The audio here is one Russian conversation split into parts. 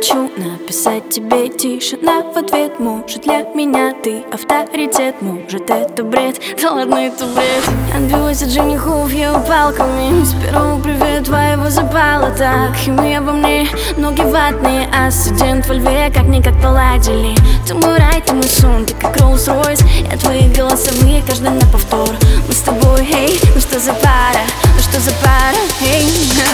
хочу написать тебе тишина в ответ. Может, для меня ты авторитет, может, это бред, да ладно, это бред. Отбилась от женихов, я палками. С первого привет твоего запала так. Химия во мне, ноги ватные, а студент во льве как-никак поладили. Ты мой рай, ты мой сон, ты как Rolls-Royce. Я твои голосовые, каждый на повтор. Мы с тобой, эй, ну что за пара, ну что за пара, эй.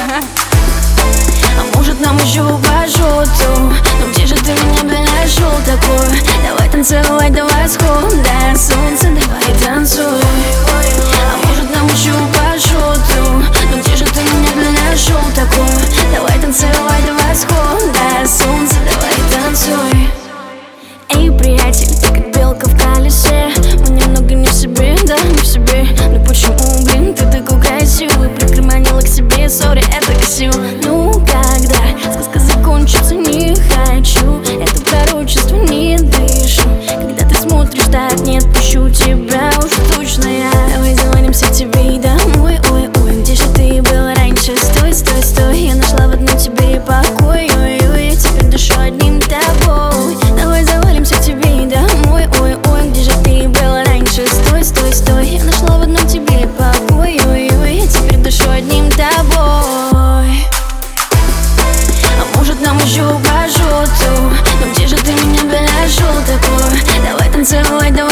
А может, нам еще по жуту? Но где же ты меня бы нашел такой? Давай танцевать до восхода солнца, давай танцуй. А может, нам еще по жуту? Но где же ты меня бы нашел такой? Давай танцевать до восхода солнца, давай танцуй. Эй, приятель, ты как белка в колесе. Мы немного не в себе, да, не в себе. Но почему, блин, ты такой красивый? Прикроманила к себе, сори, это красиво. Ну, когда сказка закончится, не хочу. Это пророчество, не дышу. Когда ты смотришь так, не отпущу тебя уж точно я. Давай звонимся тебе и домой, ой-ой. Где же ты был раньше? Стой, стой, стой. Я нашла в одном тебе покой, ой-ой. Я теперь дышу одним тобой. Давай завалимся к тебе и домой, ой-ой. Где же ты был раньше? Стой, стой, стой. Я нашла в одном тебе покой, ой-ой. Я теперь дышу одним тобой. А может, нам еще по жуту? Но где же ты меня бы нашел такой? Давай танцевать, давай.